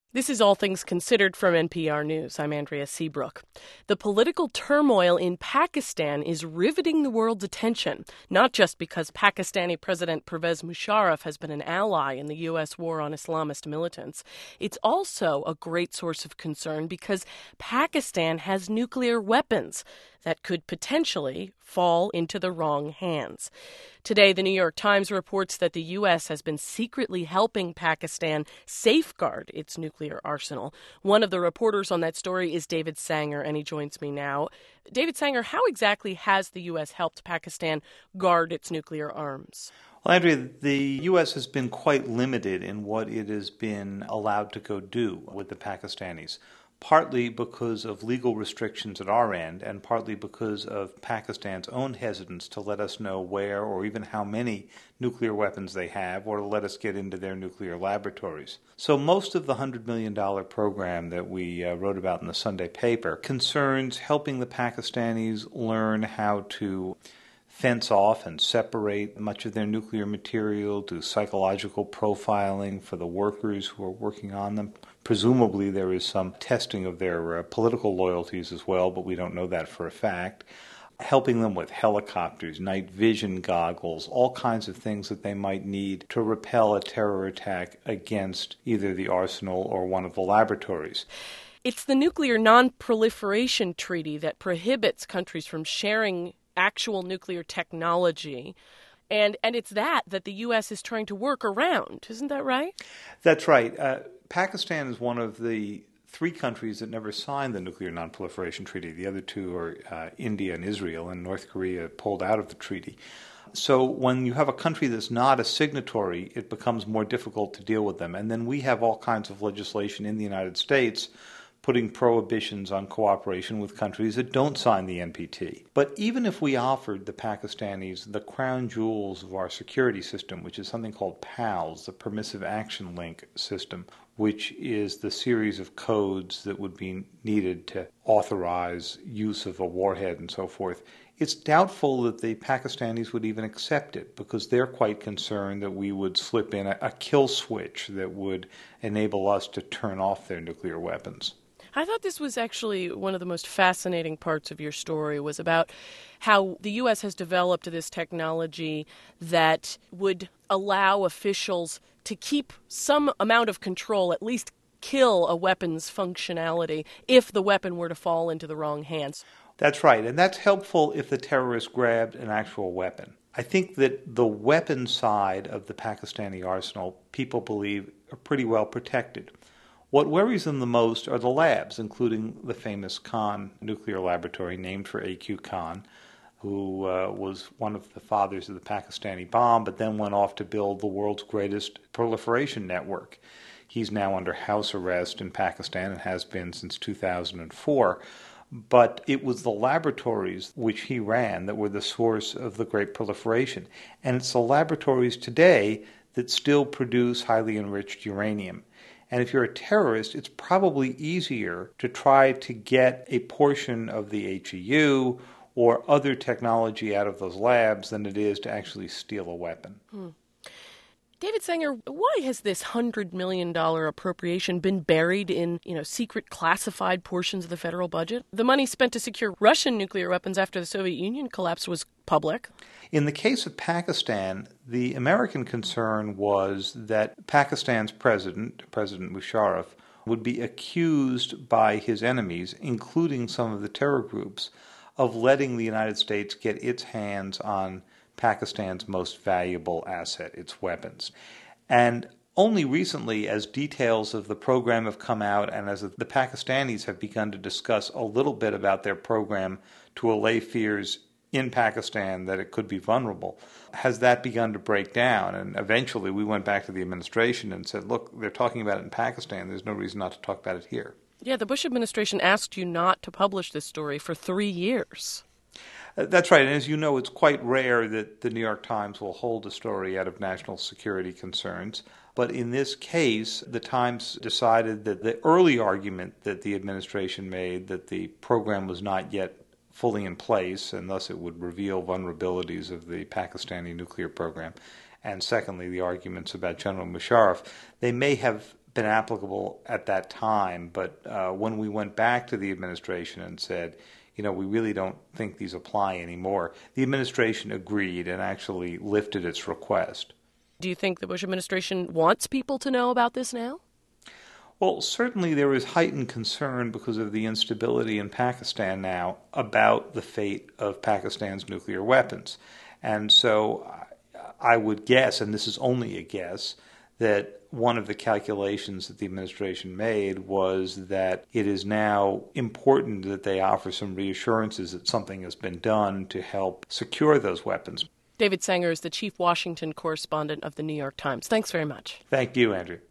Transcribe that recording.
This is All Things Considered from NPR News. I'm Andrea Seabrook. The political turmoil in Pakistan is riveting the world's attention, not just because Pakistani President Pervez Musharraf has been an ally in the U.S. war on Islamist militants. It's also a great source of concern because Pakistan has nuclear weapons that could potentially fall into the wrong hands. Today, the New York Times reports that the U.S. has been secretly helping Pakistan safeguard its nuclear arsenal. One of the reporters on that story is David Sanger, and he joins me now. David Sanger, how exactly has the U.S. helped Pakistan guard its nuclear arms? Well, Andrea, the U.S. has been quite limited in what it has been allowed to go do with the Pakistanis, partly because of legal restrictions at our end and partly because of Pakistan's own hesitance to let us know where or even how many nuclear weapons they have or to let us get into their nuclear laboratories. So most of the $100 million program that we wrote about in the Sunday paper concerns helping the Pakistanis learn how to fence off and separate much of their nuclear material, do psychological profiling for the workers who are working on them. Presumably there is some testing of their political loyalties as well, but we don't know that for a fact. Helping them with helicopters, night vision goggles, all kinds of things that they might need to repel a terror attack against either the arsenal or one of the laboratories. It's the Nuclear Non-Proliferation Treaty that prohibits countries from sharing actual nuclear technology. And it's that the U.S. is trying to work around. Isn't that right? That's right. Pakistan is one of the three countries that never signed the Nuclear Non-Proliferation Treaty. The other two are India and Israel, and North Korea pulled out of the treaty. So when you have a country that's not a signatory, it becomes more difficult to deal with them. And then we have all kinds of legislation in the United States putting prohibitions on cooperation with countries that don't sign the NPT. But even if we offered the Pakistanis the crown jewels of our security system, which is something called PALS, the Permissive Action Link system, which is the series of codes that would be needed to authorize use of a warhead and so forth, it's doubtful that the Pakistanis would even accept it because they're quite concerned that we would slip in a kill switch that would enable us to turn off their nuclear weapons. I thought this was actually one of the most fascinating parts of your story was about how the U.S. has developed this technology that would allow officials to keep some amount of control, at least kill a weapon's functionality, if the weapon were to fall into the wrong hands. That's right, and that's helpful if the terrorist grabbed an actual weapon. I think that the weapon side of the Pakistani arsenal, people believe, are pretty well protected. What worries them the most are the labs, including the famous Khan nuclear laboratory named for A.Q. Khan, who was one of the fathers of the Pakistani bomb, but then went off to build the world's greatest proliferation network. He's now under house arrest in Pakistan and has been since 2004. But it was the laboratories which he ran that were the source of the great proliferation. And it's the laboratories today that still produce highly enriched uranium. And if you're a terrorist, it's probably easier to try to get a portion of the HEU or other technology out of those labs than it is to actually steal a weapon. David Sanger, why has this $100 million appropriation been buried in, secret classified portions of the federal budget? The money spent to secure Russian nuclear weapons after the Soviet Union collapsed was public. In the case of Pakistan, the American concern was that Pakistan's President Musharraf, would be accused by his enemies, including some of the terror groups, of letting the United States get its hands on Pakistan's most valuable asset, its weapons. And only recently, as details of the program have come out and as the Pakistanis have begun to discuss a little bit about their program to allay fears in Pakistan that it could be vulnerable, has that begun to break down. And eventually we went back to the administration and said, look, they're talking about it in Pakistan. There's no reason not to talk about it here. Yeah, the Bush administration asked you not to publish this story for 3 years. That's right. And as you know, it's quite rare that the New York Times will hold a story out of national security concerns. But in this case, the Times decided that the early argument that the administration made that the program was not yet fully in place and thus it would reveal vulnerabilities of the Pakistani nuclear program, and secondly, the arguments about General Musharraf, they may have been applicable at that time. But when we went back to the administration and said, we really don't think these apply anymore, the administration agreed and actually lifted its request. Do you think the Bush administration wants people to know about this now? Well, certainly there is heightened concern because of the instability in Pakistan now about the fate of Pakistan's nuclear weapons. And so I would guess, and this is only a guess, that one of the calculations that the administration made was that it is now important that they offer some reassurances that something has been done to help secure those weapons. David Sanger is the chief Washington correspondent of the New York Times. Thanks very much. Thank you, Andrew.